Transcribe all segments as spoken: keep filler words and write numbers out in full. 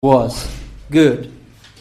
was good.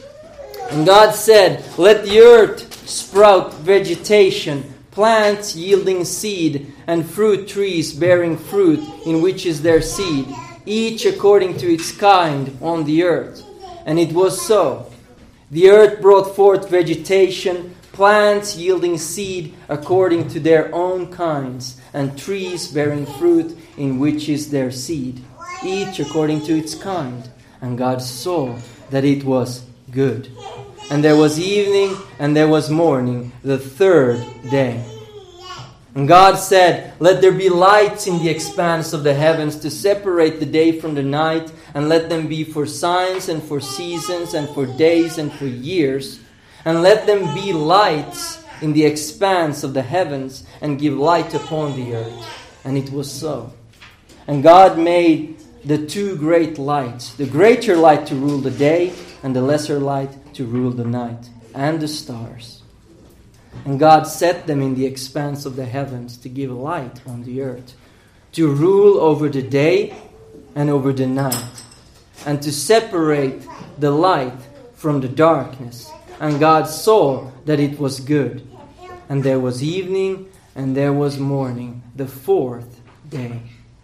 And God said, "Let the earth sprout vegetation, plants yielding seed, and fruit trees bearing fruit, in which is their seed, each according to its kind on the earth." And it was so. The earth brought forth vegetation, plants yielding seed according to their own kinds, and trees bearing fruit, in which is their seed, each according to its kind. And God saw that it was good. And there was evening, and there was morning, the third day. And God said, "Let there be lights in the expanse of the heavens to separate the day from the night, and let them be for signs and for seasons and for days and for years. And let them be lights in the expanse of the heavens, and give light upon the earth." And it was so. And God made the two great lights, the greater light to rule the day, and the lesser light to rule the night, and the stars. And God set them in the expanse of the heavens to give light on the earth, to rule over the day and over the night, and to separate the light from the darkness. And God saw that it was good. And there was evening, and there was morning, the fourth day.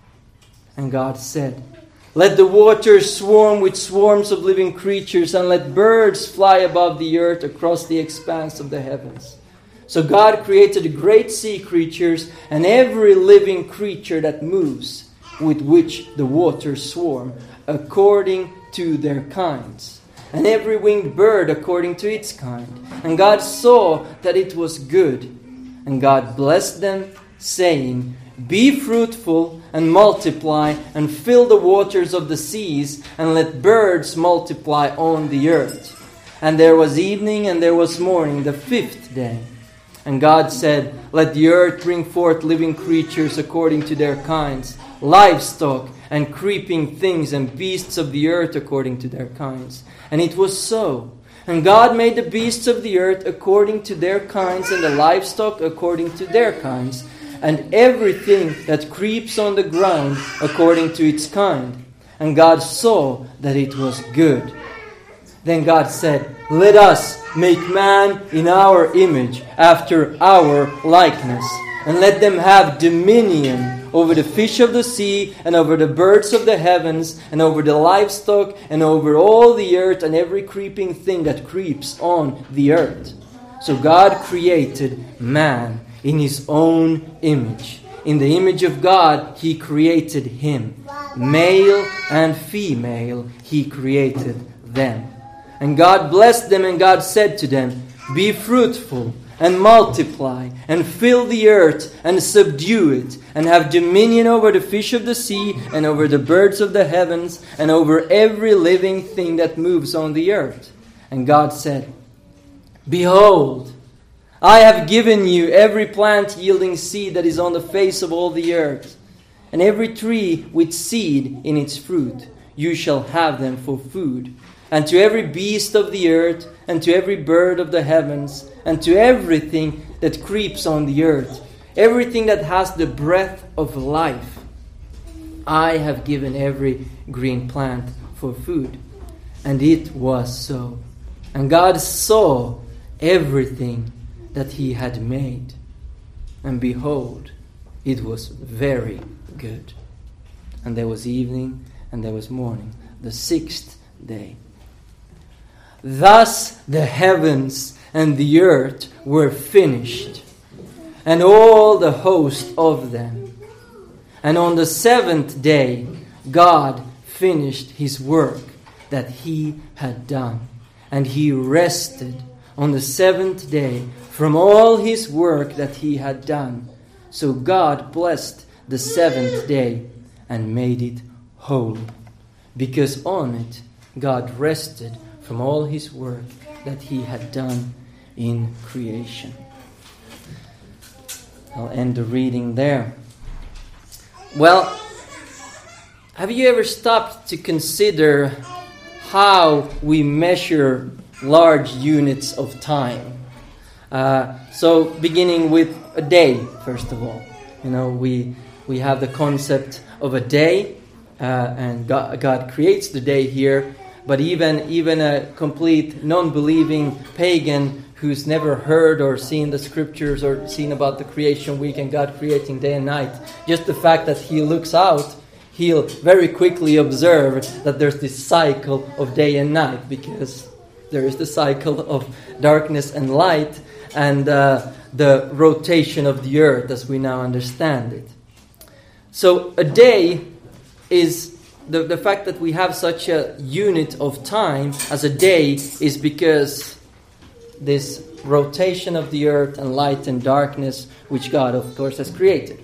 And God said, "Let the waters swarm with swarms of living creatures, and let birds fly above the earth across the expanse of the heavens." So God created the great sea creatures and every living creature that moves, with which the waters swarm, according to their kinds, and every winged bird according to its kind. And God saw that it was good. And God blessed them, saying, "Be fruitful and multiply, and fill the waters of the seas, and let birds multiply on the earth." And there was evening, and there was morning, the fifth day. And God said, "Let the earth bring forth living creatures according to their kinds, livestock and creeping things, and beasts of the earth according to their kinds." And it was so. And God made the beasts of the earth according to their kinds, and the livestock according to their kinds, and everything that creeps on the ground according to its kind. And God saw that it was good. Then God said, "Let us make man in our image, after our likeness, and let them have dominion over the fish of the sea, and over the birds of the heavens, and over the livestock, and over all the earth, and every creeping thing that creeps on the earth." So God created man in His own image. In the image of God, He created him. Male and female, He created them. And God blessed them, and God said to them, "Be fruitful, and multiply, and fill the earth, and subdue it, and have dominion over the fish of the sea, and over the birds of the heavens, and over every living thing that moves on the earth." And God said, "Behold, I have given you every plant yielding seed that is on the face of all the earth, and every tree with seed in its fruit. You shall have them for food. And to every beast of the earth, and to every bird of the heavens, and to everything that creeps on the earth, everything that has the breath of life, I have given every green plant for food." And it was so. And God saw everything that He had made, and behold, it was very good. And there was evening, and there was morning, the sixth day. Thus the heavens and the earth were finished, and all the host of them. And on the seventh day God finished His work that He had done, and He rested on the seventh day from all His work that He had done. So God blessed the seventh day and made it holy, because on it God rested from all His work that He had done in creation. I'll end the reading there. Well, have you ever stopped to consider how we measure large units of time? Uh, so, beginning with a day, first of all. You know, we we have the concept of a day, uh, and God, God creates the day here But even, even a complete non-believing pagan who's never heard or seen the scriptures or seen about the creation week and God creating day and night, just the fact that he looks out, he'll very quickly observe that there's this cycle of day and night, because there is the cycle of darkness and light, and uh, the rotation of the earth as we now understand it. So a day is, the, the fact that we have such a unit of time as a day is because this rotation of the earth and light and darkness, which God, of course, has created.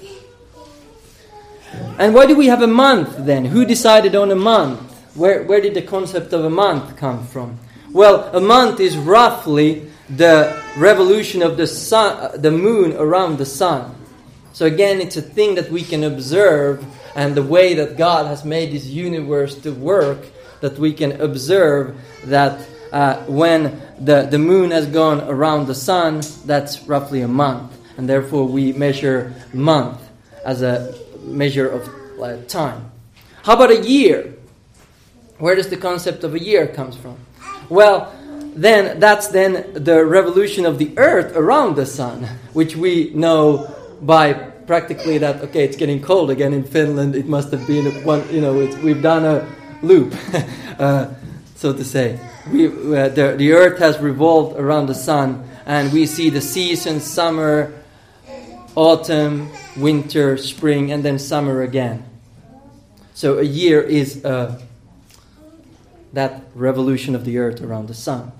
And why do we have a month then? Who decided on a month? Where, where did the concept of a month come from? Well, a month is roughly the revolution of the sun, the moon around the sun. So again, it's a thing that we can observe, and the way that God has made this universe to work, that we can observe that uh, when the, the moon has gone around the sun, that's roughly a month. And therefore we measure month as a measure of uh, time. How about a year? Where does the concept of a year comes from? Well, then that's then the revolution of the earth around the sun, which we know by practically that, okay, it's getting cold again in Finland. It must have been one, you know, it's, we've done a loop, uh, so to say. We, uh, the, the earth has revolved around the sun, and we see the seasons: summer, autumn, winter, spring, and then summer again. So a year is uh, that revolution of the earth around the sun.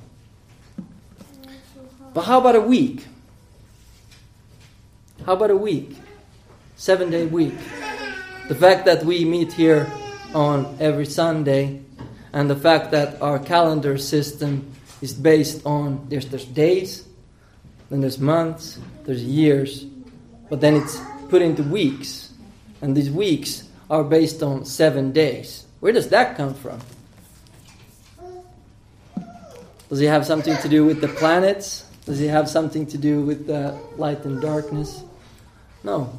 But how about a week? How about a week? Seven-day week. The fact that we meet here on every Sunday, and the fact that our calendar system is based on, there's, there's days, then there's months, there's years, but then it's put into weeks. And these weeks are based on seven days. Where does that come from? Does it have something to do with the planets? Does it have something to do with the light and darkness? No.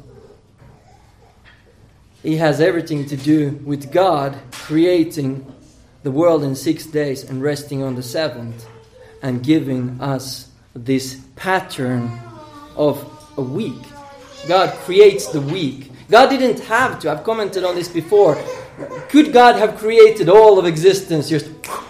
It has everything to do with God creating the world in six days and resting on the seventh, and giving us this pattern of a week. God creates the week. God didn't have to. I've commented on this before. Could God have created all of existence just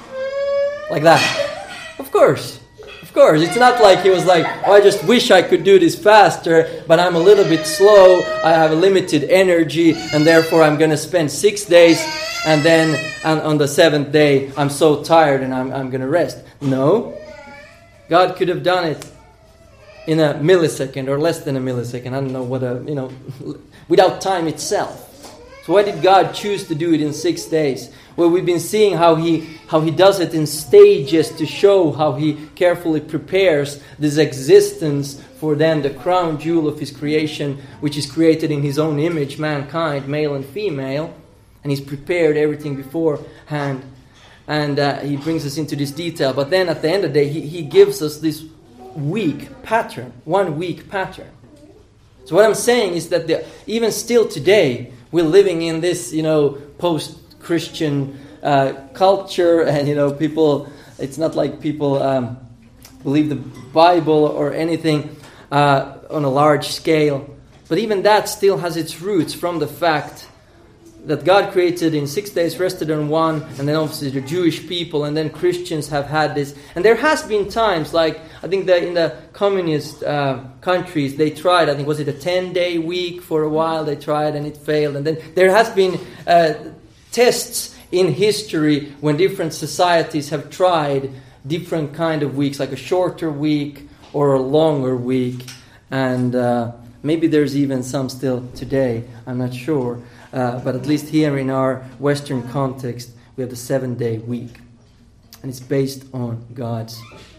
like that? Of course. Of course. It's not like he was like, oh, I just wish I could do this faster, but I'm a little bit slow. I have a limited energy, and therefore I'm going to spend six days, and then on, on the seventh day, I'm so tired and I'm, I'm going to rest. No. God could have done it in a millisecond or less than a millisecond. I don't know what a, you know, without time itself. So why did God choose to do it in six days? Well, we've been seeing how he how he does it in stages to show how he carefully prepares this existence for then the crown jewel of his creation, which is created in his own image, mankind, male and female. And he's prepared everything beforehand. And uh, he brings us into this detail. But then at the end of the day, he, he gives us this week pattern, one week pattern. So what I'm saying is that the, even still today, we're living in this, you know, post-Christian uh, culture, and you know, people. It's not like people um, believe the Bible or anything uh, on a large scale, but even that still has its roots from the fact that God created in six days, rested on one, and then obviously the Jewish people, and then Christians have had this. And there has been times, like, I think that in the communist uh, countries, they tried, I think, was it a ten-day week for a while? They tried and it failed. And then there has been uh, tests in history when different societies have tried different kind of weeks, like a shorter week or a longer week. And uh, maybe there's even some still today, I'm not sure. Uh, but at least here in our Western context, we have the seven-day week. And it's based on God's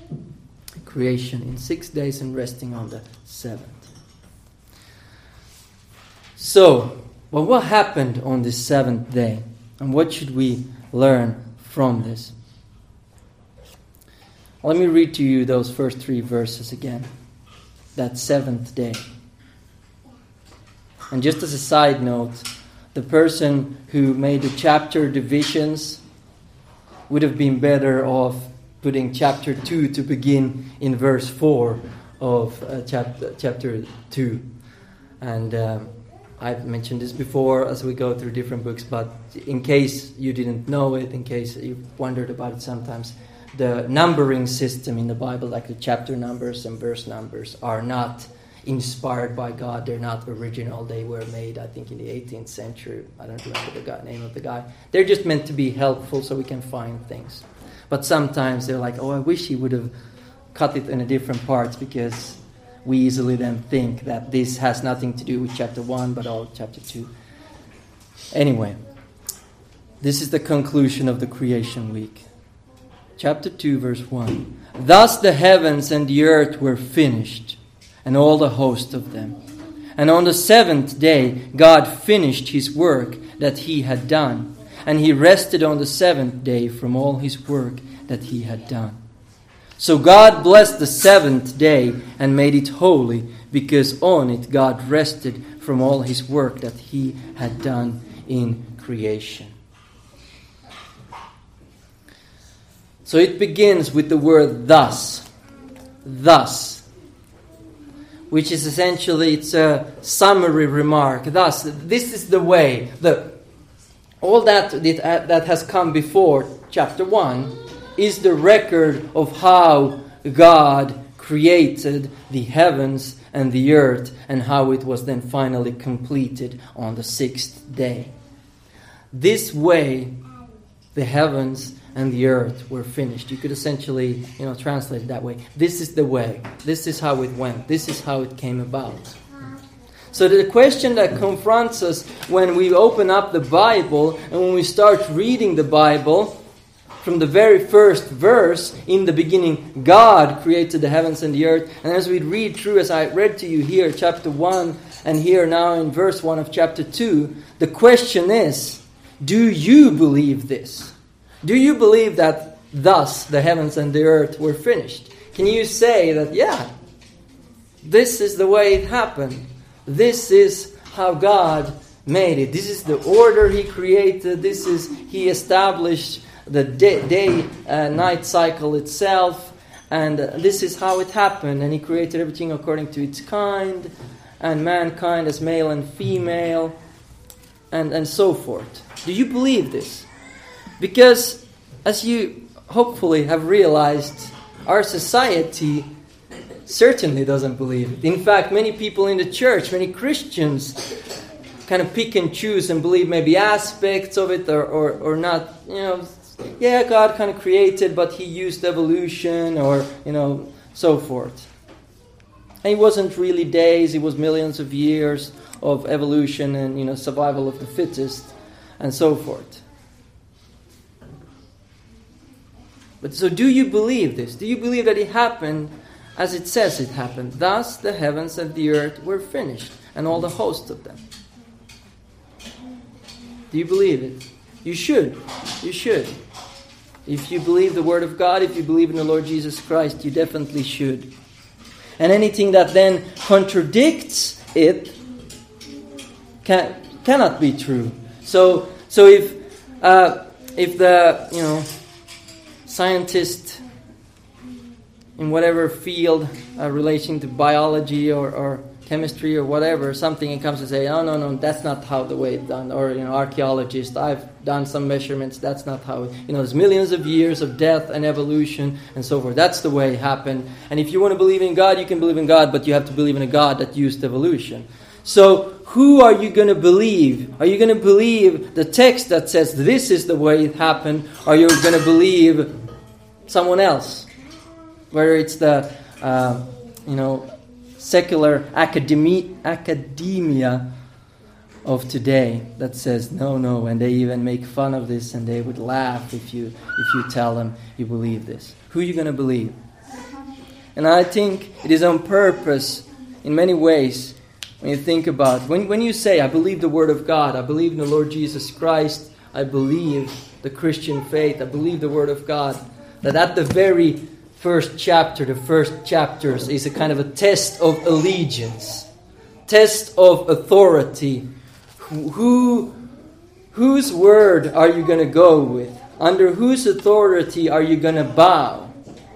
creation in six days and resting on the seventh. So, well, what happened on this seventh day? And what should we learn from this? Well, let me read to you those first three verses again. That seventh day. And just as a side note, the person who made the chapter divisions would have been better off putting chapter two to begin in verse four of uh, chapter, chapter two. And um, I've mentioned this before as we go through different books, but in case you didn't know it, in case you've wondered about it sometimes, the numbering system in the Bible, like the chapter numbers and verse numbers, are not inspired by God. They're not original. They were made, I think, in the eighteenth century. I don't remember the guy, name of the guy. They're just meant to be helpful so we can find things. But sometimes they're like, oh, I wish he would have cut it in a different parts, because we easily then think that this has nothing to do with chapter one, but all chapter two. Anyway, this is the conclusion of the creation week. Chapter two, verse one. Thus the heavens and the earth were finished, and all the host of them. And on the seventh day God finished his work that he had done, and he rested on the seventh day from all his work that he had done. So God blessed the seventh day and made it holy, because on it God rested from all his work that he had done in creation. So it begins with the word thus. Thus. Which is essentially, it's a summary remark. Thus, this is the way. The, all that, that has come before chapter one is the record of how God created the heavens and the earth, and how it was then finally completed on the sixth day. This way, the heavens and the earth were finished. You could essentially, you know, translate it that way. This is the way. This is how it went. This is how it came about. So the question that confronts us when we open up the Bible and when we start reading the Bible, from the very first verse, in the beginning, God created the heavens and the earth. And as we read through, as I read to you here, chapter one, and here now in verse one of chapter two, the question is, do you believe this? Do you believe that thus the heavens and the earth were finished? Can you say that, yeah, this is the way it happened. This is how God made it. This is the order he created. This is, he established the day, day uh, night cycle itself. And uh, this is how it happened. And he created everything according to its kind. And mankind as male and female. And, and so forth. Do you believe this? Because, as you hopefully have realized, our society certainly doesn't believe it. In fact, many people in the church, many Christians, kind of pick and choose and believe maybe aspects of it or, or, or not. You know, yeah, God kind of created, but he used evolution or, you know, so forth. And it wasn't really days, it was millions of years of evolution and, you know, survival of the fittest and so forth. But so do you believe this? Do you believe that it happened as it says it happened? Thus the heavens and the earth were finished, and all the host of them. Do you believe it? You should. You should. If you believe the Word of God, if you believe in the Lord Jesus Christ, you definitely should. And anything that then contradicts it can, cannot be true. So, so if uh, if the you know. scientist in whatever field uh, relating to biology or, or chemistry or whatever, something, and comes to say, oh, no, no, that's not how the way it's done. Or, you know, archaeologist, I've done some measurements, that's not how, it, you know, there's millions of years of death and evolution and so forth. That's the way it happened. And if you want to believe in God, you can believe in God, but you have to believe in a God that used evolution. So who are you going to believe? Are you going to believe the text that says this is the way it happened? Or are you going to believe someone else? Whether it's the, uh, you know, secular academi- academia of today that says no, no, and they even make fun of this, and they would laugh if you if you tell them you believe this. Who are you going to believe? And I think it is on purpose in many ways. When you think about, when, when you say, I believe the Word of God, I believe in the Lord Jesus Christ, I believe the Christian faith, I believe the Word of God, that at the very first chapter, the first chapters, is a kind of a test of allegiance, test of authority. Who, whose word are you going to go with? Under whose authority are you going to bow?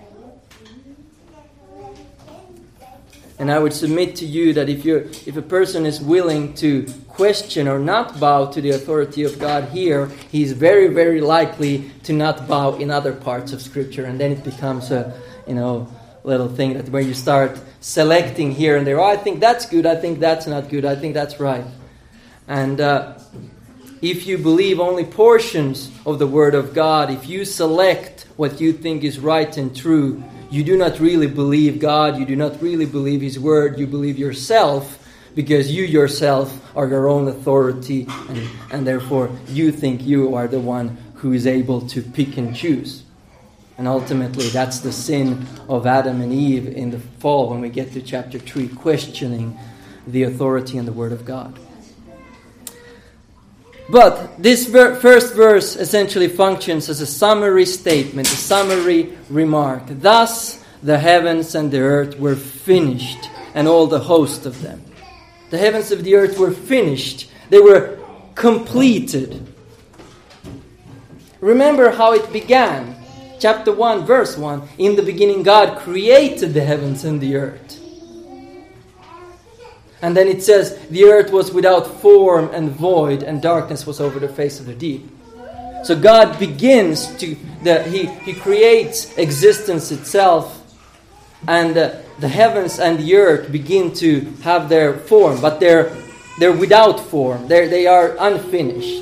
And I would submit to you that if you're, if a person is willing to question or not bow to the authority of God here, he's very, very likely to not bow in other parts of Scripture. And then it becomes a, you know, little thing that where you start selecting here and there. Oh, I think that's good. I think that's not good. I think that's right. And uh, if you believe only portions of the Word of God, if you select what you think is right and true, you do not really believe God, you do not really believe His Word, you believe yourself, because you yourself are your own authority, and, and therefore you think you are the one who is able to pick and choose. And ultimately that's the sin of Adam and Eve in the fall when we get to chapter three, questioning the authority and the Word of God. But this ver- first verse essentially functions as a summary statement, a summary remark. Thus the heavens and the earth were finished, and all the host of them. The heavens of the earth were finished. They were completed. Remember how it began. Chapter one, verse one. In the beginning God created the heavens and the earth. And then it says, the earth was without form and void, and darkness was over the face of the deep. So God begins to, the, he, he creates existence itself, and uh, the heavens and the earth begin to have their form, but they're, they're without form. They're, they are unfinished.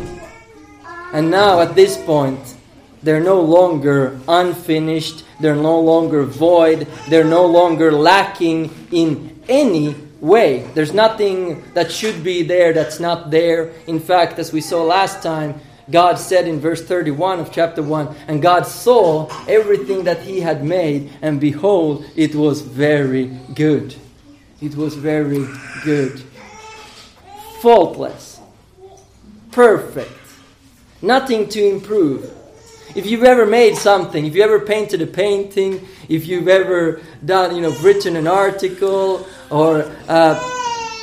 And now at this point, they're no longer unfinished, they're no longer void, they're no longer lacking in any way. There's nothing that should be there that's not there. In fact, as we saw last time, God said in verse thirty-one of chapter one, and God saw everything that He had made, and behold, it was very good. It was very good. Faultless. Perfect. Nothing to improve. If you've ever made something, if you ever painted a painting, if you've ever done, you know, written an article or uh,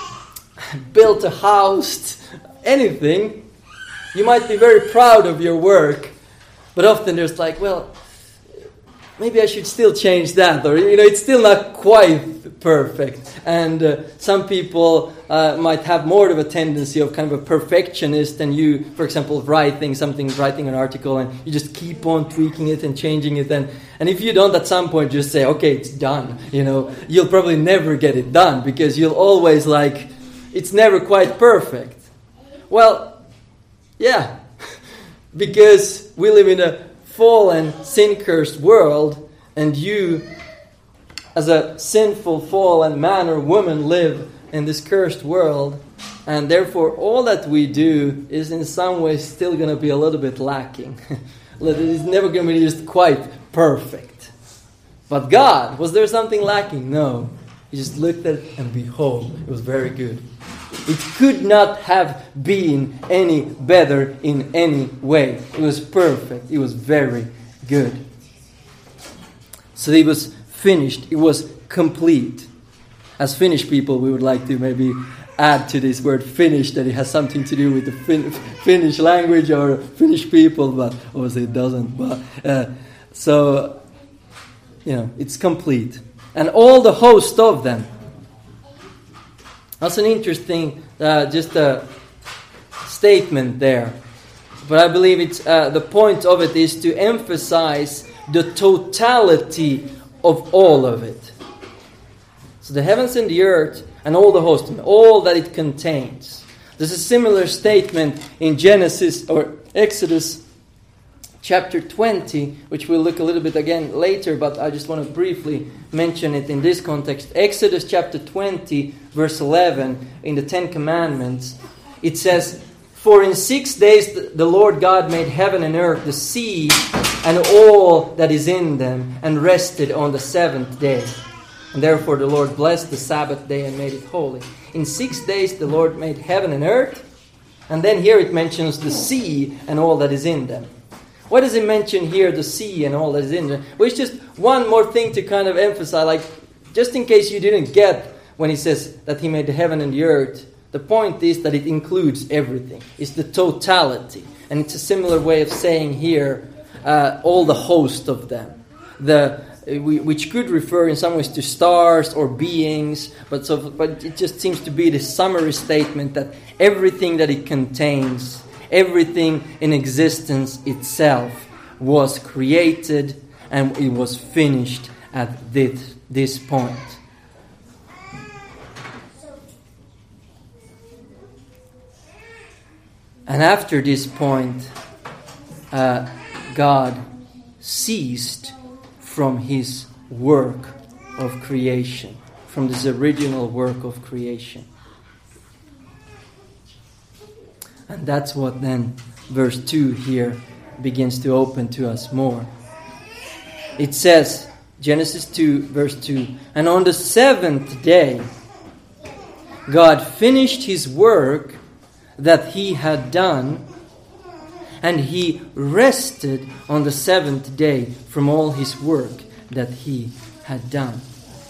built a house, anything, you might be very proud of your work, but often there's like, well, maybe I should still change that, or, you know, it's still not quite perfect. And uh, some people uh, might have more of a tendency of kind of a perfectionist than you, for example, writing something, writing an article, and you just keep on tweaking it and changing it. And, and if you don't at some point just say, okay, it's done, you know, you'll probably never get it done because you'll always like, it's never quite perfect. Well, yeah, because we live in a fallen, sin-cursed world, and you, as a sinful, fallen man or woman, live in this cursed world, and therefore all that we do is in some way still going to be a little bit lacking. It's never going to be just quite perfect. But God, was there something lacking? No. He just looked at it, and behold, it was very good. It could not have been any better in any way. It was perfect. It was very good. So it was finished. It was complete. As Finnish people, we would like to maybe add to this word Finnish that it has something to do with the fin- Finnish language or Finnish people, but obviously it doesn't. But uh, so, you know, it's complete. And all the host of them. That's an interesting, uh, just a statement there. But I believe it's uh, the point of it is to emphasize the totality of all of it. So the heavens and the earth and all the host, all that it contains. There's a similar statement in Genesis or Exodus chapter twenty, which we'll look a little bit again later, but I just want to briefly mention it in this context. Exodus chapter twenty, verse eleven, in the Ten Commandments, it says, "For in six days the Lord God made heaven and earth, the sea, and all that is in them, and rested on the seventh day. And therefore the Lord blessed the Sabbath day and made it holy." In six days the Lord made heaven and earth, and then here it mentions the sea and all that is in them. Why does it mention here the sea and all that is in there? Well, it's just one more thing to kind of emphasize, like, just in case you didn't get when he says that he made the heaven and the earth, the point is that it includes everything. It's the totality. And it's a similar way of saying here, uh, all the host of them. The which could refer in some ways to stars or beings, but so but it just seems to be this summary statement that everything that it contains, everything in existence itself was created and it was finished at this, this point. And after this point, uh, God ceased from his work of creation, from this original work of creation. And that's what then verse two here begins to open to us more. It says, Genesis two, verse two, and on the seventh day, God finished his work that he had done, and he rested on the seventh day from all his work that he had done.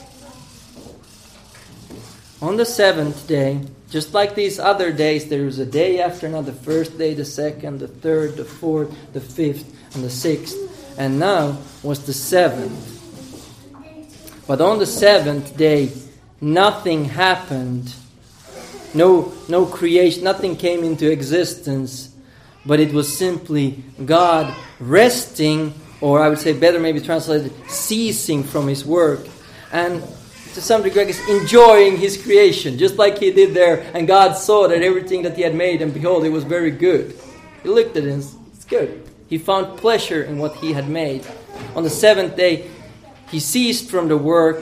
On the seventh day, just like these other days, there was a day after another, the first day, the second, the third, the fourth, the fifth, and the sixth. And now was the seventh. But on the seventh day, nothing happened. No, no creation, nothing came into existence. But it was simply God resting, or I would say better maybe translated, ceasing from his work. And to some degree, I guess, enjoying his creation, just like he did there. And God saw that everything that he had made, and behold, it was very good. He looked at it and it's good. He found pleasure in what he had made. On the seventh day, he ceased from the work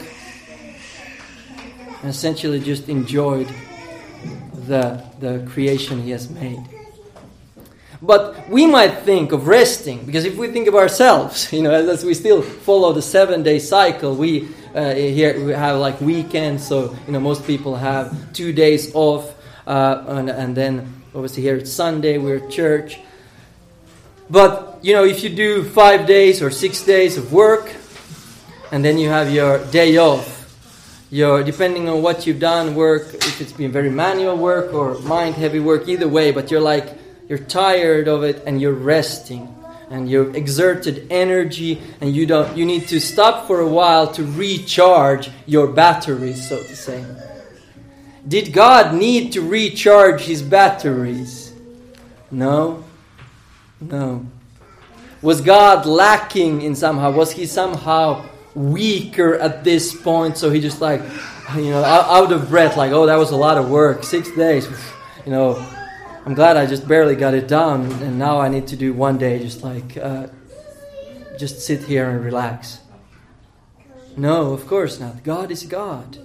and essentially just enjoyed the, the creation he has made. But we might think of resting, because if we think of ourselves, you know, as we still follow the seven-day cycle, we uh, here we have like weekends, so you know most people have two days off, uh, and, and then obviously here it's Sunday, we're at church. But you know, if you do five days or six days of work, and then you have your day off, your depending on what you've done, work, if it's been very manual work or mind-heavy work, either way, but you're like. You're tired of it and you're resting and you've exerted energy and you don't you need to stop for a while to recharge your batteries, so to say. Did God need to recharge his batteries? No. No. Was God lacking in somehow? Was he somehow weaker at this point, so he just like, you know, out of breath, like, oh, that was a lot of work, six days, you know, I'm glad I just barely got it done, and now I need to do one day, just like, uh, just sit here and relax. No, of course not. God is God.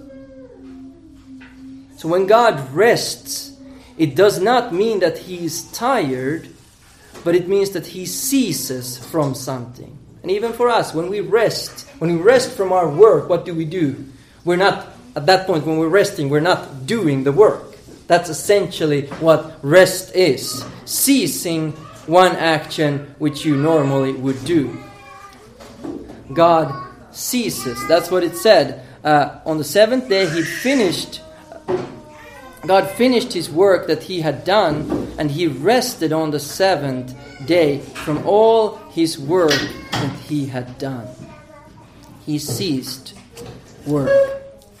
So when God rests, it does not mean that he is tired, but it means that he ceases from something. And even for us, when we rest, when we rest from our work, what do we do? We're not, at that point when we're resting, we're not doing the work. That's essentially what rest is. Ceasing one action which you normally would do. God ceases. That's what it said. Uh, on the seventh day he finished, God finished his work that he had done, and he rested on the seventh day from all his work that he had done. He ceased work.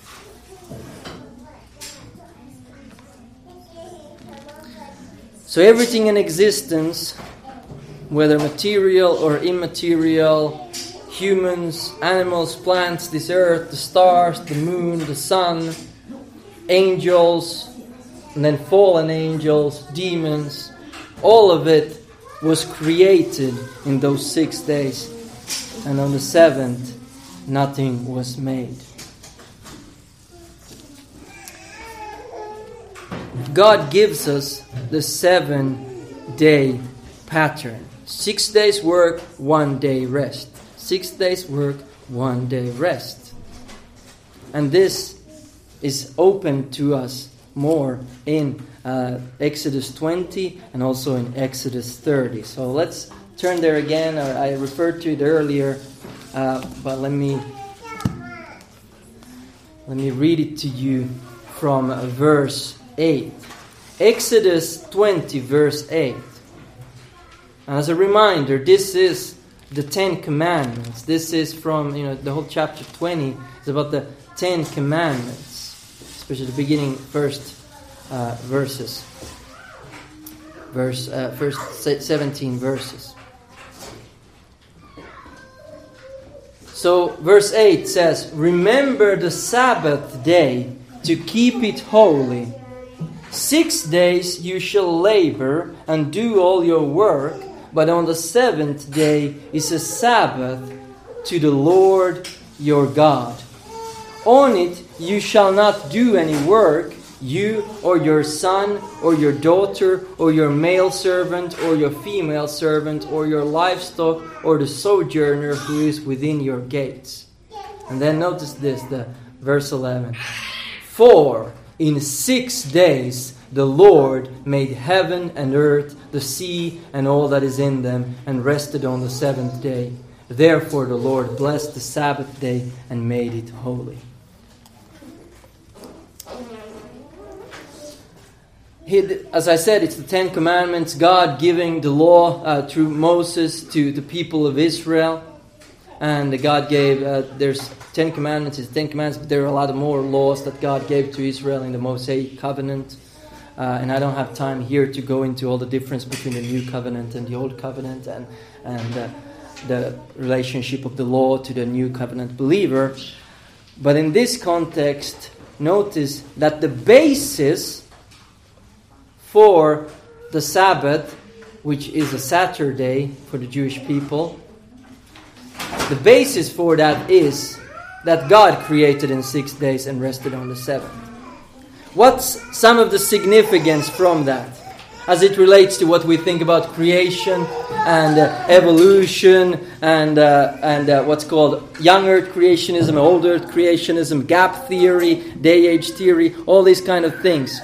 So everything in existence, whether material or immaterial, humans, animals, plants, this earth, the stars, the moon, the sun, angels, and then fallen angels, demons, all of it was created in those six days. And on the seventh, nothing was made. God gives us the seven-day pattern. Six days work, one day rest. Six days work, one day rest. And this is open to us more in uh, Exodus twenty and also in Exodus thirty. So let's turn there again. I referred to it earlier, uh, but let me let me read it to you from uh, verse eight. Exodus twenty, verse eight. And as a reminder, this is the Ten Commandments. This is from, you know, the whole chapter twenty is about the Ten Commandments, especially the beginning first uh, verses, verse uh, first seventeen verses. So verse eight says, "Remember the Sabbath day to keep it holy. Six days you shall labor and do all your work, but on the seventh day is a Sabbath to the Lord your God. On it you shall not do any work, you or your son or your daughter or your male servant or your female servant or your livestock or the sojourner who is within your gates." And then notice this, the verse eleven. "For in six days the Lord made heaven and earth, the sea and all that is in them, and rested on the seventh day. Therefore the Lord blessed the Sabbath day and made it holy." He, as I said, it's the Ten Commandments, God giving the law uh, through Moses to the people of Israel. And God gave, uh, there's Ten Commandments, it's Ten Commandments, but there are a lot of more laws that God gave to Israel in the Mosaic Covenant. Uh, and I don't have time here to go into all the difference between the New Covenant and the Old Covenant and, and uh, the relationship of the law to the New Covenant believer. But in this context, notice that the basis for the Sabbath, which is a Saturday for the Jewish people, the basis for that is that God created in six days and rested on the seventh. What's some of the significance from that as it relates to what we think about creation and uh, evolution and uh, and uh, what's called young earth creationism, old earth creationism, gap theory, day age theory, all these kind of things?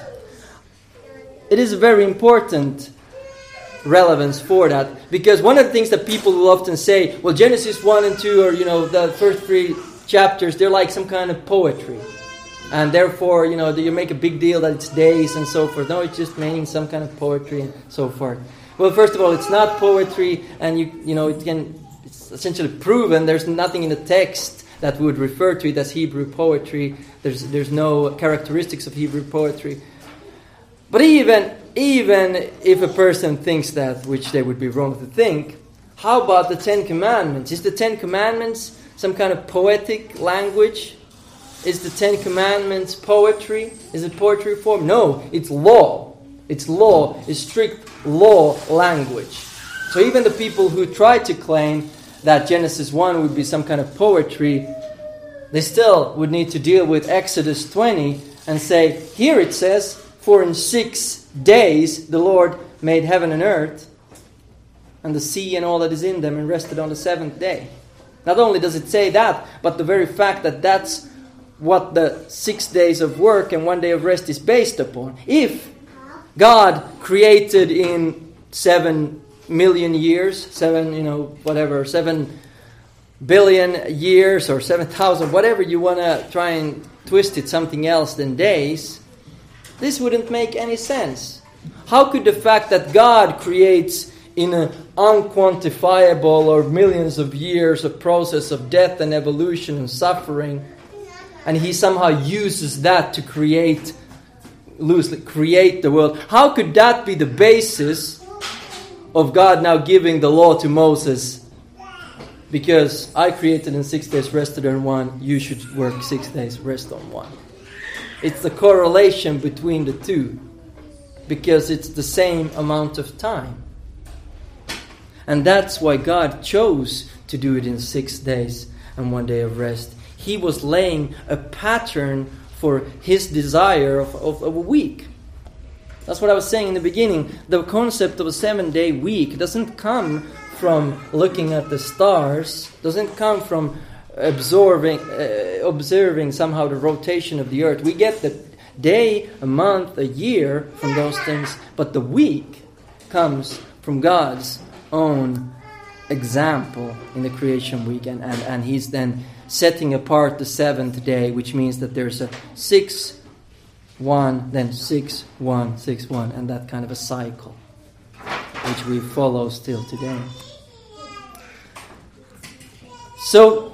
It is a very important relevance for that, because one of the things that people will often say, well, Genesis one and two, or you know, the first three chapters, they're like some kind of poetry, and therefore, you know, you make a big deal that it's days and so forth. No, it's just meaning some kind of poetry and so forth. Well, first of all, it's not poetry, and you you know, it can it's essentially proven there's nothing in the text that would refer to it as Hebrew poetry. There's there's no characteristics of Hebrew poetry. But even even if a person thinks that, which they would be wrong to think, how about the Ten Commandments? Is the Ten Commandments some kind of poetic language? Is the Ten Commandments poetry? Is it poetry form? No, it's law. It's law. It's strict law language. So even the people who try to claim that Genesis one would be some kind of poetry, they still would need to deal with Exodus twenty and say, here it says, "For in six days the Lord made heaven and earth, and the sea and all that is in them, and rested on the seventh day." Not only does it say that, but the very fact that that's what the six days of work and one day of rest is based upon. If God created in seven million years, seven, you know, whatever, seven billion years or seven thousand, whatever you want to try and twist it something else than days, this wouldn't make any sense. How could the fact that God creates in an unquantifiable or millions of years a process of death and evolution and suffering, and He somehow uses that to create, loosely create the world, how could that be the basis of God now giving the law to Moses? Because I created in six days, rested on one, you should work six days, rest on one. It's the correlation between the two, because it's the same amount of time. And that's why God chose to do it in six days and one day of rest. He was laying a pattern for His desire of, of, of a week. That's what I was saying in the beginning. The concept of a seven-day week doesn't come from looking at the stars, doesn't come from absorbing, uh, observing somehow the rotation of the earth. We get the day, a month, a year from those things, but the week comes from God's own example in the creation week, and, and, and He's then setting apart the seventh day, which means that there's a six, one, then six, one, six, one, and that kind of a cycle. which we follow still today. So,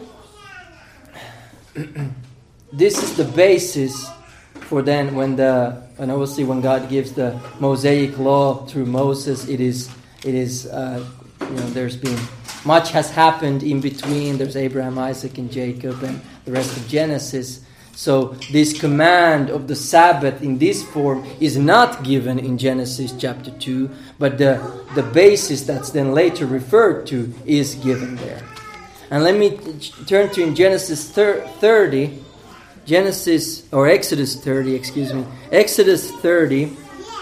this is the basis for then when the, and obviously when God gives the Mosaic law through Moses, it is, it is, uh, you know, there's been, much has happened in between. There's Abraham, Isaac, and Jacob, and the rest of Genesis. So this command of the Sabbath in this form is not given in Genesis chapter two, but the, the basis that's then later referred to is given there. And let me t- turn to in Genesis thirty, Genesis, or Exodus thirty, excuse me, Exodus thirty.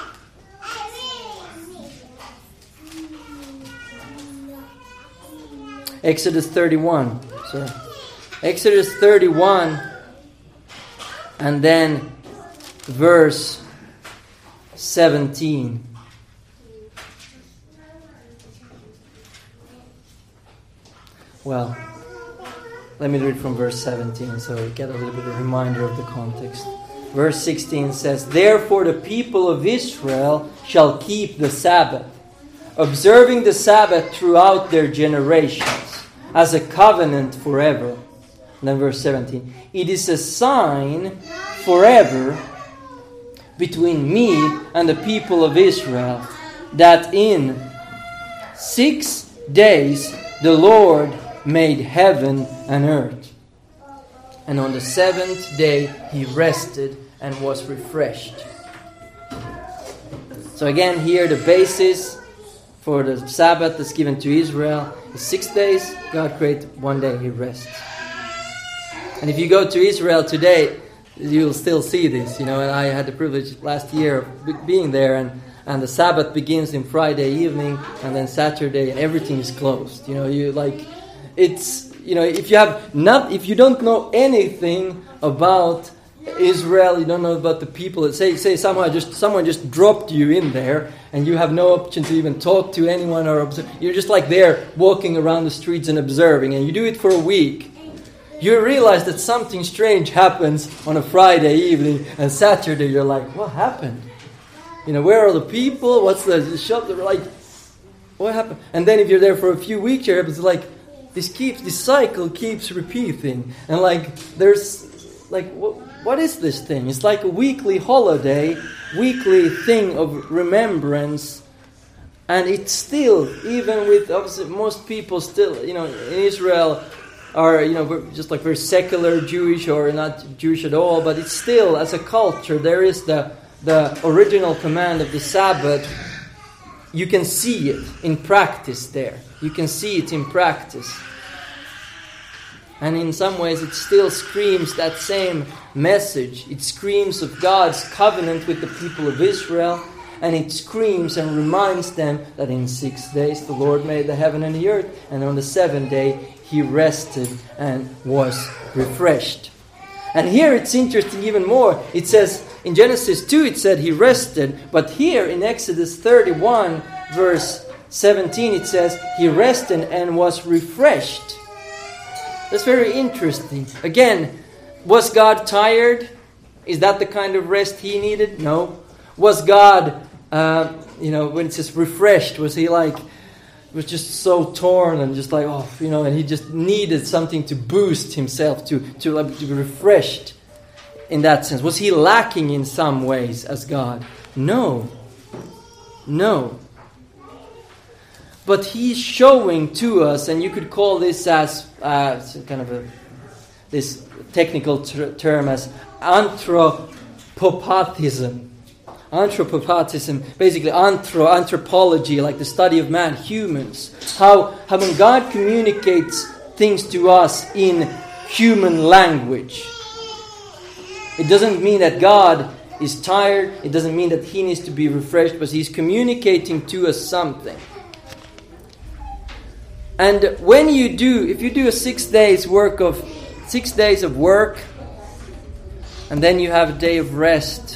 Exodus thirty-one, sorry. Exodus thirty-one, and then verse seventeen. Well, let me read from verse seventeen so we get a little bit of a reminder of the context. Verse sixteen says, "Therefore the people of Israel shall keep the Sabbath, observing the Sabbath throughout their generations, as a covenant forever." And then verse seventeen, "It is a sign forever between me and the people of Israel, that in six days the Lord made heaven and earth. And on the seventh day he rested and was refreshed." So again, here the basis for the Sabbath that's given to Israel is six days. God created one day, he rests. And if you go to Israel today, you'll still see this. You know, and I had the privilege last year of being there, and, and the Sabbath begins in Friday evening, and then Saturday, and everything is closed. You know, you like, it's, you know, if you have not, if you don't know anything about Israel, you don't know about the people. Say, say somehow just someone just dropped you in there, and you have no option to even talk to anyone or observe. You're just like there walking around the streets and observing, and you do it for a week. You realize that something strange happens on a Friday evening, and Saturday you're like, what happened? You know, where are the people? What's the shop? They're like, what happened? And then if you're there for a few weeks, you're it's like this keeps this cycle keeps repeating, and like there's like what, what is this thing? It's like a weekly holiday, weekly thing of remembrance, and it's still, even with obviously most people still, you know, in Israel are, you know, just like very secular Jewish or not Jewish at all, but it's still, as a culture, there is the the original command of the Sabbath. You can see it in practice there. You can see it in practice. And in some ways it still screams that same message. It screams of God's covenant with the people of Israel. And it screams and reminds them that in six days the Lord made the heaven and the earth. And on the seventh day he rested and was refreshed. And here it's interesting even more. It says, in Genesis two it said he rested. But here in Exodus thirty-one verse seventeen it says he rested and was refreshed. That's very interesting. Again, was God tired? Is that the kind of rest he needed? No. Was God, uh, you know, when it says refreshed, was he like, was just so torn and just like, oh, you know, and he just needed something to boost himself, to, to, like, to be refreshed in that sense? Was he lacking in some ways as God? No. No. But he's showing to us, and you could call this as uh, kind of a this technical ter- term as anthropopathism. Anthropopathism, basically anthro, anthropology, like the study of man, humans. How, how when God communicates things to us in human language, it doesn't mean that God is tired. It doesn't mean that he needs to be refreshed, but he's communicating to us something. And when you do, if you do a six days work of six days of work, and then you have a day of rest,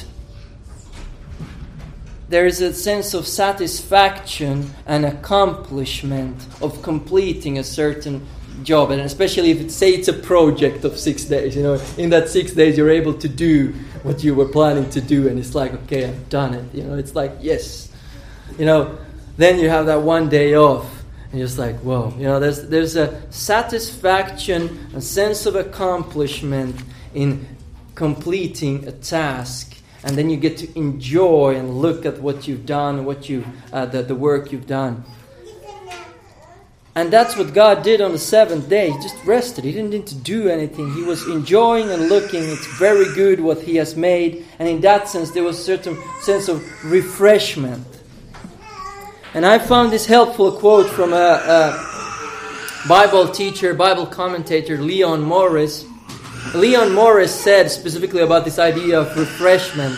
there is a sense of satisfaction and accomplishment of completing a certain job, and especially if it say it's a project of six days. You know, in that six days you're able to do what you were planning to do, and it's like, okay, I've done it. You know, it's like, yes, you know. then you have that one day off. And you're just like, whoa. You know, there's, there's a satisfaction, a sense of accomplishment in completing a task. And then you get to enjoy and look at what you've done, what you, uh, the, the work you've done. And that's what God did on the seventh day. He just rested. He didn't need to do anything. He was enjoying and looking. It's very good what He has made. And in that sense, there was a certain sense of refreshment. And I found this helpful quote from a, a Bible teacher, Bible commentator, Leon Morris. Leon Morris said specifically about this idea of refreshment.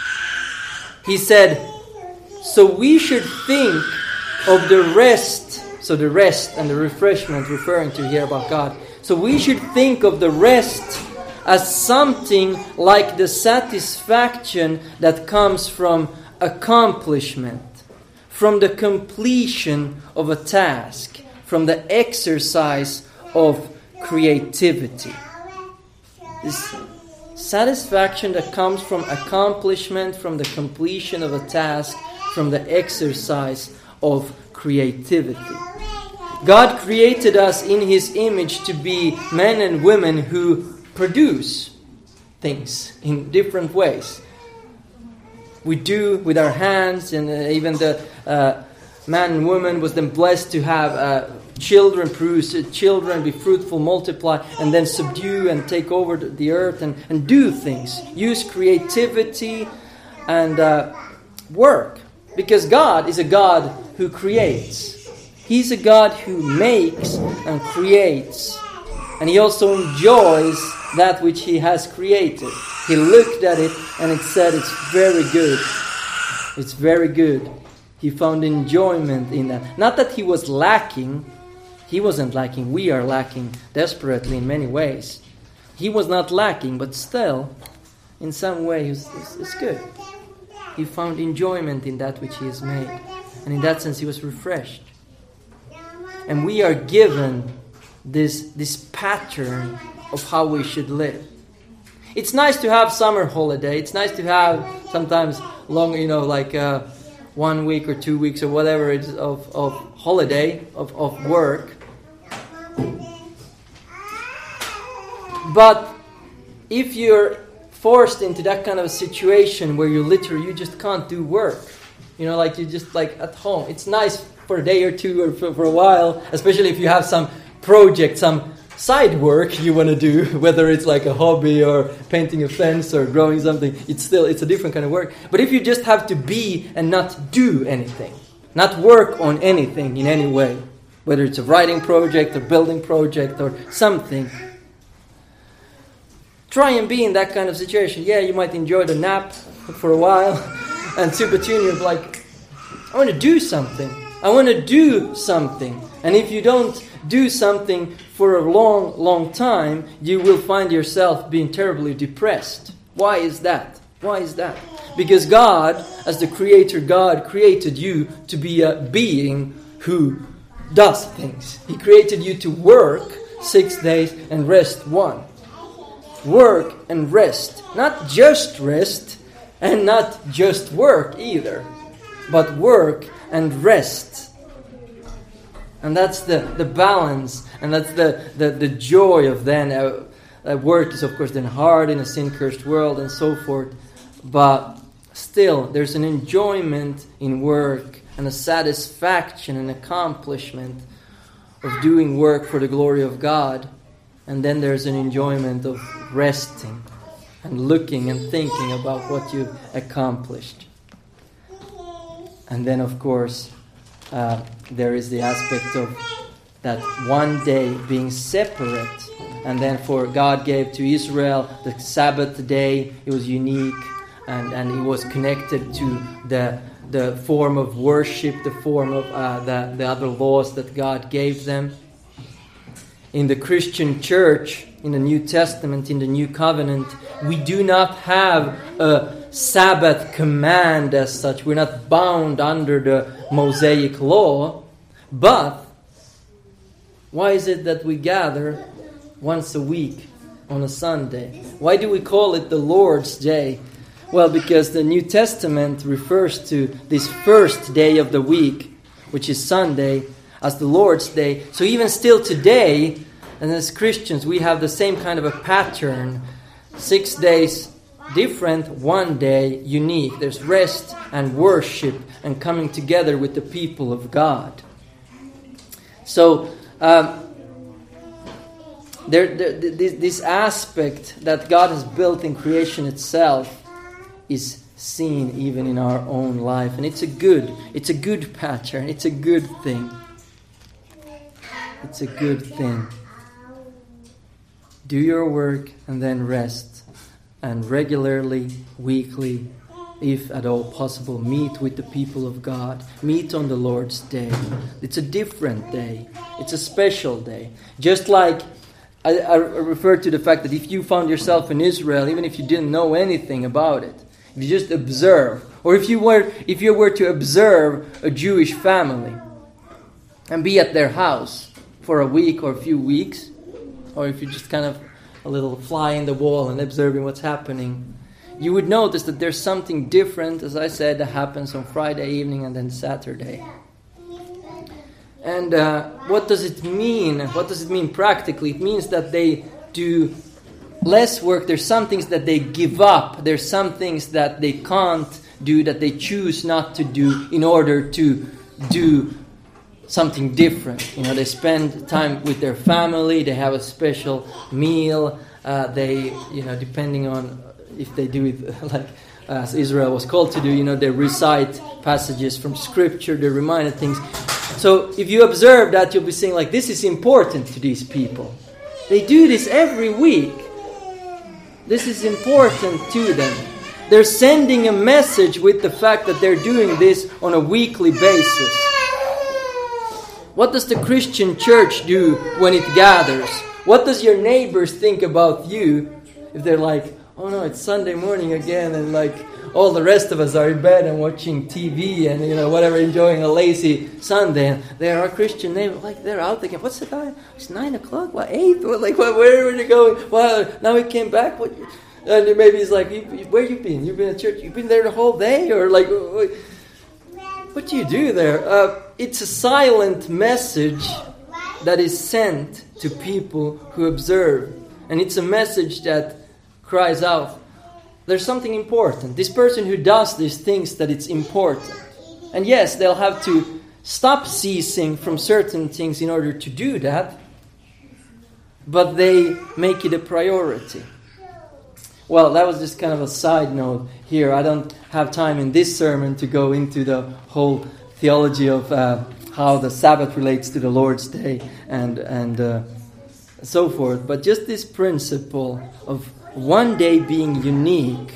He said, so we should think of the rest, so the rest and the refreshment referring to here about God. So we should think of the rest as something like the satisfaction that comes from accomplishment, from the completion of a task, from the exercise of creativity. This satisfaction that comes from accomplishment, from the completion of a task, from the exercise of creativity. God created us in His image to be men and women who produce things in different ways. We do with our hands, and uh, even the uh, man and woman was then blessed to have uh, children, produce uh, children, be fruitful, multiply, and then subdue and take over the earth and, and do things. Use creativity and uh, work. Because God is a God who creates. He's a God who makes and creates. And He also enjoys that which He has created. He looked at it and it said it's very good. It's very good. He found enjoyment in that. Not that He was lacking. He wasn't lacking. We are lacking desperately in many ways. He was not lacking, but still, in some way, it's, it's, it's good. He found enjoyment in that which He has made. And in that sense, He was refreshed. And we are given this, this pattern of how we should live. It's nice to have summer holiday. It's nice to have sometimes long, you know, like uh, one week or two weeks or whatever it is of, of holiday, of, of work. But if you're forced into that kind of a situation where you literally, you just can't do work. You know, like you just like at home. It's nice for a day or two or for, for a while, especially if you have some project, some side work you want to do, whether it's like a hobby or painting a fence or growing something. It's still, it's a different kind of work. But if you just have to be and not do anything, not work on anything in any way, whether it's a writing project or building project or something, try and be in that kind of situation. Yeah, you might enjoy the nap for a while and super tune you're like, I want to do something. I want to do something. And if you don't do something for a long, long time, you will find yourself being terribly depressed. Why is that? Why is that? Because God, as the Creator God, created you to be a being who does things. He created you to work six days and rest one. Work and rest. Not just rest and not just work either, but work and rest. And that's the, the balance, and that's the, the, the joy of then. Uh, uh, work is, of course, then hard in a sin-cursed world and so forth. But still, there's an enjoyment in work and a satisfaction and accomplishment of doing work for the glory of God. And then there's an enjoyment of resting and looking and thinking about what you've accomplished. And then, of course, Uh, there is the aspect of that one day being separate. And then for God gave to Israel the Sabbath day. It was unique and, and it was connected to the the form of worship, the form of uh, the, the other laws that God gave them. In the Christian church, in the New Testament, in the New Covenant, we do not have a Sabbath command as such. We're not bound under the Mosaic law. But why is it that we gather once a week on a Sunday? Why do we call it the Lord's Day? Well, because the New Testament refers to this first day of the week which is Sunday, as the Lord's Day. So even still today, and as Christians, we have the same kind of a pattern. Six days different, one day unique. There's rest and worship and coming together with the people of God. So um, there, there, this, this aspect that God has built in creation itself is seen even in our own life, and it's a good, it's a good pattern. It's a good thing. It's a good thing. Do your work and then rest, and regularly, weekly, if at all possible, meet with the people of God. Meet on the Lord's Day. It's a different day. It's a special day. Just like I, I refer to the fact that if you found yourself in Israel, even if you didn't know anything about it, if you just observe, or if you were if you were to observe a Jewish family and be at their house for a week or a few weeks, or if you just kind of a little fly in the wall and observing what's happening, you would notice that there's something different, as I said, that happens on Friday evening and then Saturday. And uh, what does it mean? What does it mean practically? It means that they do less work. There's some things that they give up. There's some things that they can't do, that they choose not to do in order to do something different. You know, they spend time with their family. They have a special meal. Uh, they, you know, depending on if they do it like as Israel was called to do, you know, they recite passages from Scripture. They're reminded things. So if you observe that, you'll be saying like, this is important to these people. They do this every week. This is important to them. They're sending a message with the fact that they're doing this on a weekly basis. What does the Christian church do when it gathers? What does your neighbors think about you if they're like, oh no, it's Sunday morning again, and like all the rest of us are in bed and watching T V and, you know, whatever, enjoying a lazy Sunday, and there are Christian neighbors, like they're out again. What's the time? It's nine o'clock? What, eight? What, like, what, where are you going? Well, now we came back. What? And maybe it's like, where you been? You've been at church? You've been there the whole day? Or like, what do you do there? Uh, it's a silent message that is sent to people who observe. And it's a message that cries out, there's something important. This person who does this thinks that it's important. And yes, they'll have to stop ceasing from certain things in order to do that. But they make it a priority. Well, that was just kind of a side note here. I don't have time in this sermon to go into the whole theology of uh, how the Sabbath relates to the Lord's Day and, and uh, so forth. But just this principle of one day being unique,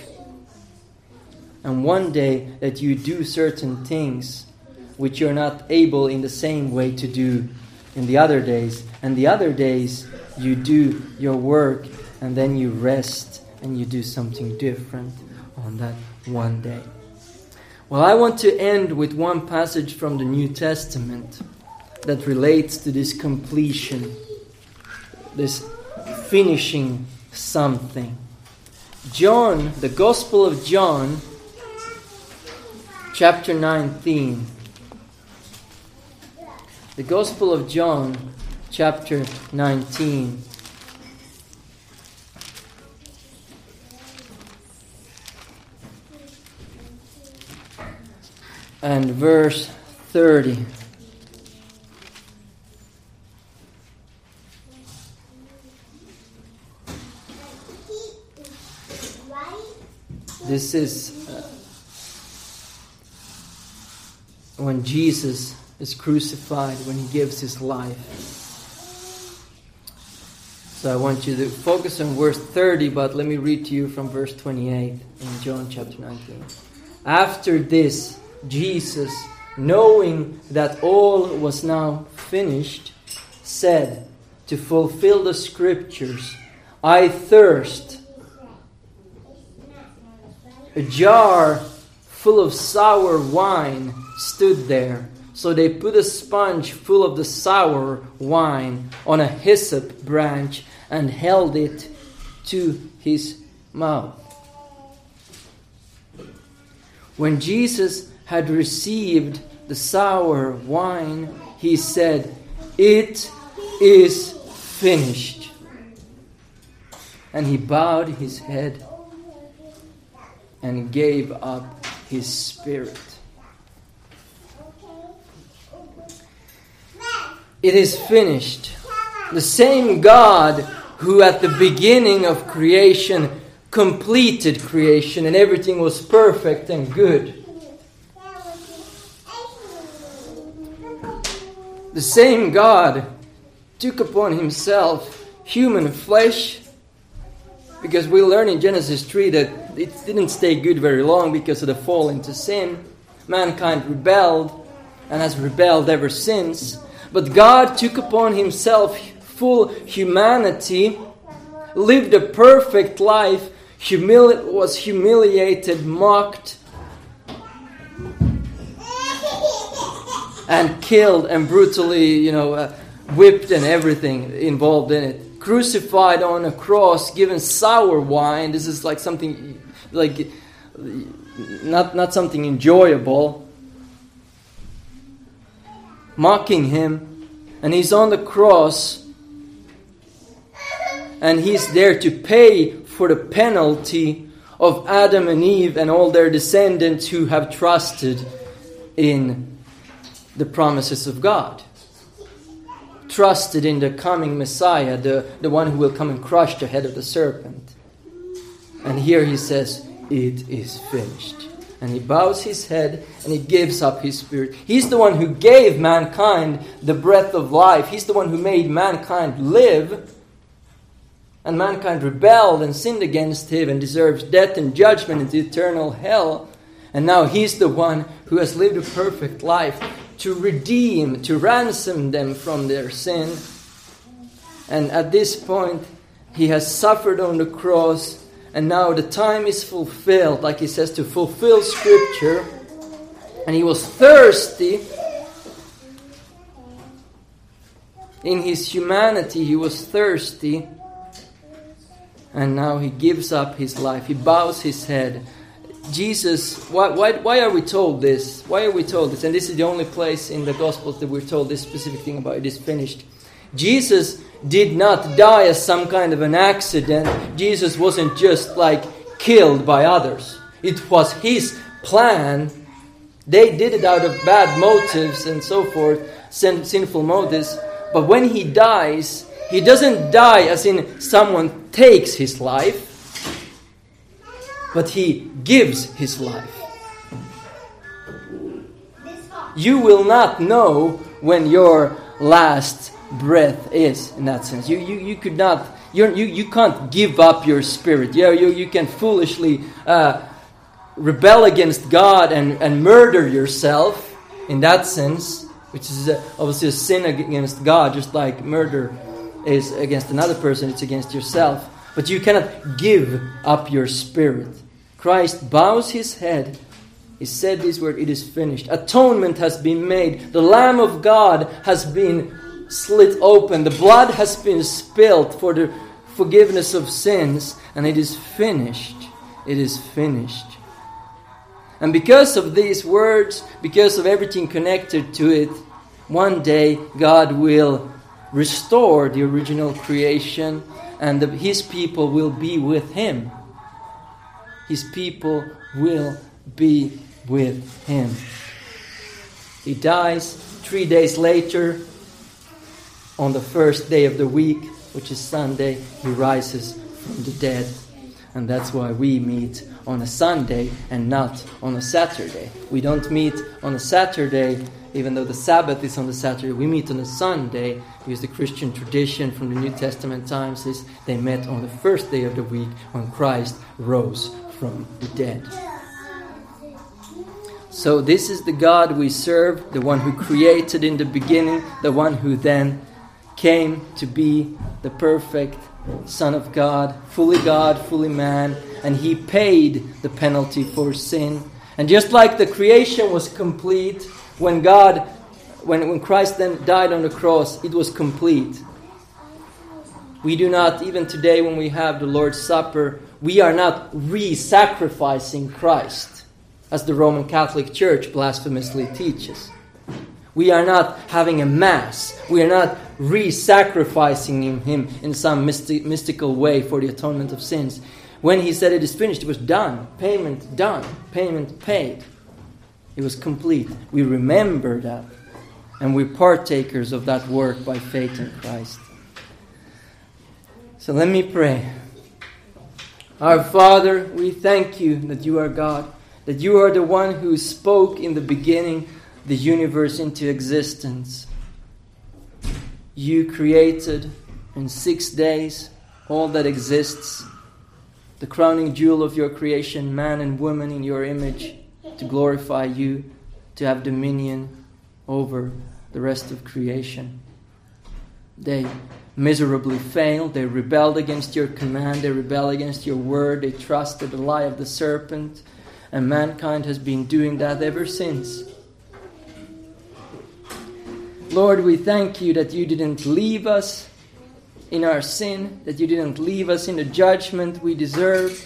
and one day that you do certain things which you're not able in the same way to do in the other days. And the other days you do your work and then you rest and you do something different on that one day. Well, I want to end with one passage from the New Testament that relates to this completion, this finishing something. John, the Gospel of John, chapter nineteen. The Gospel of John, chapter nineteen. And verse thirty. This is uh, when Jesus is crucified, when he gives his life. So I want you to focus on verse thirty, but let me read to you from verse twenty-eight in John chapter nineteen. After this, Jesus, knowing that all was now finished, said, to fulfill the Scriptures, I thirst. A jar full of sour wine stood there. So they put a sponge full of the sour wine on a hyssop branch and held it to his mouth. When Jesus had received the sour wine, he said, "It is finished." And he bowed his head and gave up his spirit. It is finished. The same God who at the beginning of creation completed creation and everything was perfect and good. The same God took upon himself human flesh, because we learn in Genesis three that it didn't stay good very long because of the fall into sin. Mankind rebelled and has rebelled ever since. But God took upon himself full humanity, lived a perfect life, humili- was humiliated, mocked, and killed and brutally, you know, uh, whipped and everything involved in it. Crucified on a cross, given sour wine. This is like something, like, not, not something enjoyable. Mocking him. And he's on the cross. And he's there to pay for the penalty of Adam and Eve and all their descendants who have trusted in the promises of God. Trusted in the coming Messiah, the, the one who will come and crush the head of the serpent. And here he says, "It is finished." And he bows his head and he gives up his spirit. He's the one who gave mankind the breath of life. He's the one who made mankind live. And mankind rebelled and sinned against him and deserves death and judgment and eternal hell. And now he's the one who has lived a perfect life to redeem, to ransom them from their sin. And at this point, he has suffered on the cross, and now the time is fulfilled, like he says, to fulfill Scripture. And he was thirsty. In his humanity, he was thirsty. And now he gives up his life. He bows his head. Jesus, why, why, why are we told this? Why are we told this? And this is the only place in the Gospels that we're told this specific thing about it is finished. Jesus did not die as some kind of an accident. Jesus wasn't just like killed by others. It was his plan. They did it out of bad motives and so forth, sin, sinful motives. But when he dies, he doesn't die as in someone takes his life, but he gives his life. You will not know when your last breath is, in that sense. You you, you could not, you're, you you can't give up your spirit. Yeah, you, you can foolishly uh, rebel against God and, and murder yourself, in that sense, which is uh, obviously a sin against God, just like murder is against another person, it's against yourself. But you cannot give up your spirit. Christ bows his head. He said this word, "It is finished." Atonement has been made. The Lamb of God has been slit open. The blood has been spilled for the forgiveness of sins. And it is finished. It is finished. And because of these words, because of everything connected to it, one day God will restore the original creation, and the, his people will be with him. His people will be with him. He dies. Three days later, on the first day of the week, which is Sunday, he rises from the dead. And that's why we meet on a Sunday and not on a Saturday. We don't meet on a Saturday, even though the Sabbath is on the Saturday. We meet on a Sunday because the Christian tradition from the New Testament times is they met on the first day of the week when Christ rose from the dead. So this is the God we serve, the one who created in the beginning, the one who then came to be the perfect Son of God, fully God, fully man, and he paid the penalty for sin. And just like the creation was complete, when God, when, when Christ then died on the cross, it was complete. We do not, even today when we have the Lord's Supper, we are not re-sacrificing Christ, as the Roman Catholic Church blasphemously teaches. We are not having a mass. We are not re-sacrificing him, him in some mysti- mystical way for the atonement of sins. When he said it is finished, it was done. Payment done. Payment paid. It was complete. We remember that. And we're partakers of that work by faith in Christ. So let me pray. Our Father, we thank you that you are God. That you are the one who spoke in the beginning the universe into existence. You created in six days all that exists. The crowning jewel of your creation, man and woman in your image, to glorify you, to have dominion over the rest of creation. They miserably failed. They rebelled against your command. They rebelled against your word. They trusted the lie of the serpent. And mankind has been doing that ever since. Lord, we thank you that you didn't leave us in our sin, that you didn't leave us in the judgment we deserve,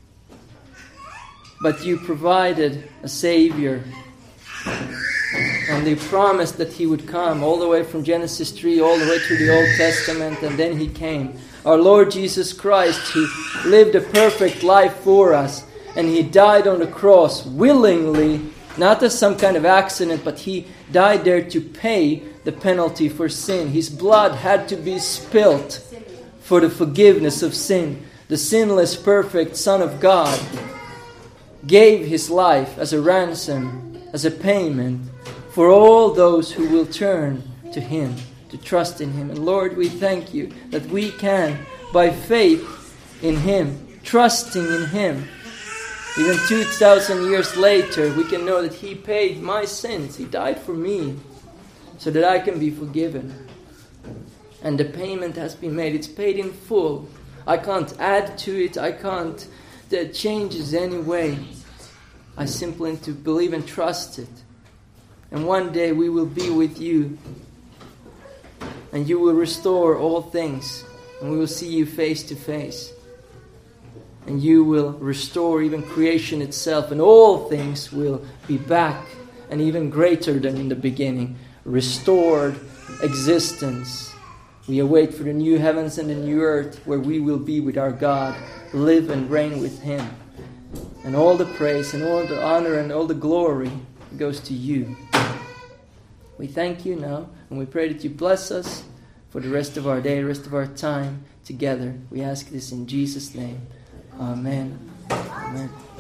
but you provided a Savior. And they promised that he would come all the way from Genesis three, all the way through the Old Testament, and then he came. Our Lord Jesus Christ, who lived a perfect life for us, and he died on the cross willingly, not as some kind of accident, but he died there to pay the penalty for sin. His blood had to be spilt for the forgiveness of sin. The sinless, perfect Son of God gave his life as a ransom, as a payment for all those who will turn to him, to trust in him. And Lord, we thank you that we can, by faith in him, trusting in him, even two thousand years later, we can know that he paid my sins. He died for me so that I can be forgiven. And the payment has been made. It's paid in full. I can't add to it. I can't uh, change it any way. I simply need to believe and trust it. And one day we will be with you. And you will restore all things. And we will see you face to face. And you will restore even creation itself. And all things will be back. And even greater than in the beginning. Restored existence. We await for the new heavens and the new earth, where we will be with our God, live and reign with him. And all the praise and all the honor and all the glory goes to you. We thank you now, and we pray that you bless us for the rest of our day, the rest of our time together. We ask this in Jesus' name. Amen. Amen.